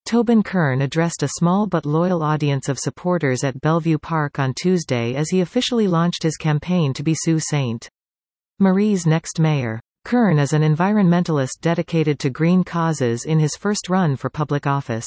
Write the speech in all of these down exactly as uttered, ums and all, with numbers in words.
Tobin Kern addressed a small but loyal audience of supporters at Bellevue Park on Tuesday as he officially launched his campaign to be Sault Ste. Marie's next mayor. Kern is an environmentalist dedicated to green causes in his first run for public office.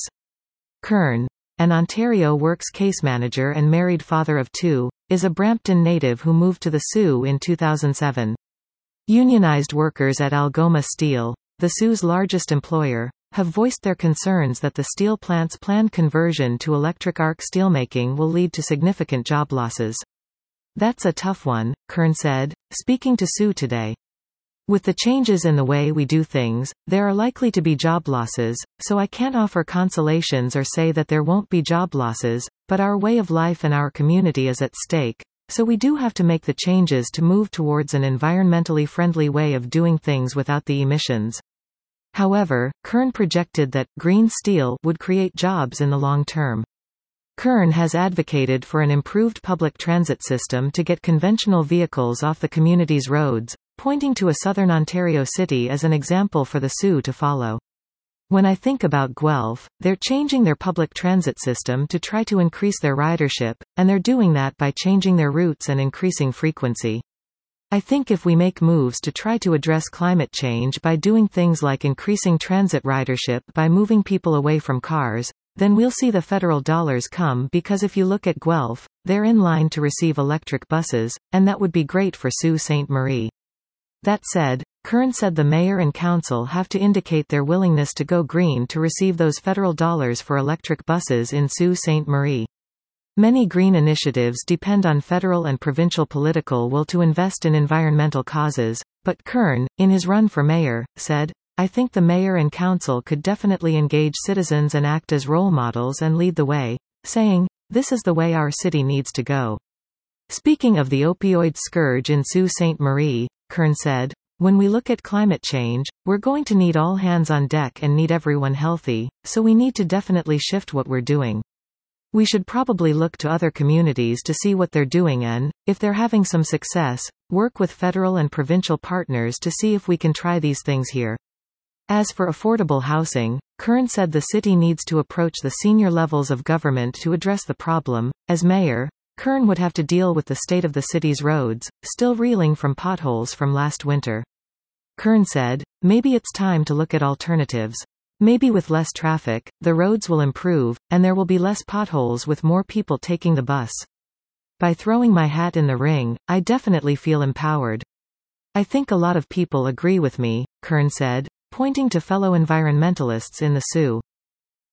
Kern, an Ontario Works case manager and married father of two, is a Brampton native who moved to the Sault in two thousand seven. Unionized workers at Algoma Steel, the Sault's largest employer, have voiced their concerns that the steel plant's planned conversion to electric arc steelmaking will lead to significant job losses. "That's a tough one," Kern said, speaking to Sault Today. "With the changes in the way we do things, there are likely to be job losses, so I can't offer consolations or say that there won't be job losses, but our way of life and our community is at stake, so we do have to make the changes to move towards an environmentally friendly way of doing things without the emissions." However, Kern projected that green steel would create jobs in the long term. Kern has advocated for an improved public transit system to get conventional vehicles off the community's roads, pointing to a southern Ontario city as an example for the Sault to follow. "When I think about Guelph, they're changing their public transit system to try to increase their ridership, and they're doing that by changing their routes and increasing frequency. I think if we make moves to try to address climate change by doing things like increasing transit ridership by moving people away from cars, then we'll see the federal dollars come, because if you look at Guelph, they're in line to receive electric buses, and that would be great for Sault Ste. Marie." That said, Kern said the mayor and council have to indicate their willingness to go green to receive those federal dollars for electric buses in Sault Ste. Marie. Many green initiatives depend on federal and provincial political will to invest in environmental causes, but Kern, in his run for mayor, said, "I think the mayor and council could definitely engage citizens and act as role models and lead the way," saying, "This is the way our city needs to go." Speaking of the opioid scourge in Sault Ste. Marie, Kern said, "When we look at climate change, we're going to need all hands on deck and need everyone healthy, so we need to definitely shift what we're doing. We should probably look to other communities to see what they're doing and, if they're having some success, work with federal and provincial partners to see if we can try these things here." As for affordable housing, Kern said the city needs to approach the senior levels of government to address the problem. As mayor, Kern would have to deal with the state of the city's roads, still reeling from potholes from last winter. Kern said, "Maybe it's time to look at alternatives. Maybe with less traffic, the roads will improve, and there will be less potholes with more people taking the bus. By throwing my hat in the ring, I definitely feel empowered. I think a lot of people agree with me," Kern said, pointing to fellow environmentalists in the Sault.